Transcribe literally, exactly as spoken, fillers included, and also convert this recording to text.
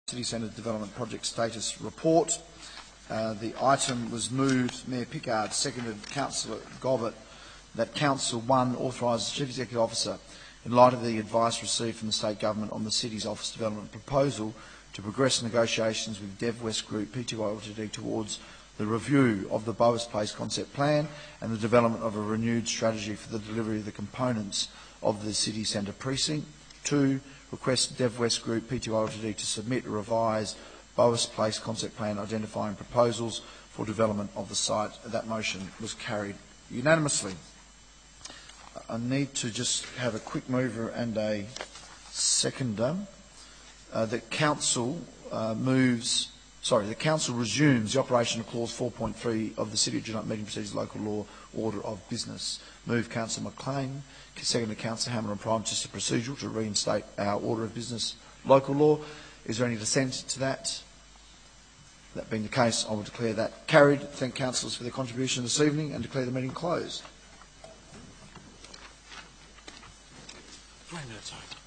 City Centre Development Project Status Report. Uh, the item was moved, Mayor Pickard, seconded Councillor Gobbett, that Council one authorises the Chief Executive Officer, in light of the advice received from the State Government on the City's Office Development proposal, to progress negotiations with DevWest Group Pty Ltd towards the review of the Boas Place concept plan and the development of a renewed strategy for the delivery of the components of the City Centre precinct. Two, request DevWest Group Pty Ltd to submit a revised Boas Place concept plan identifying proposals for development of the site. That motion was carried unanimously. I need to just have a quick mover and a seconder. Uh, the Council uh, moves, sorry, the Council resumes the operation of Clause four point three of the City of Geelong Meeting Procedures Local Law Order of Business. Move Councillor McLean, second to Councillor Hammer and Prime, just a procedural to reinstate our Order of Business Local Law. Is there any dissent to that? That being the case, I will declare that carried. Thank councillors for their contribution this evening and declare the meeting closed. Three minutes over.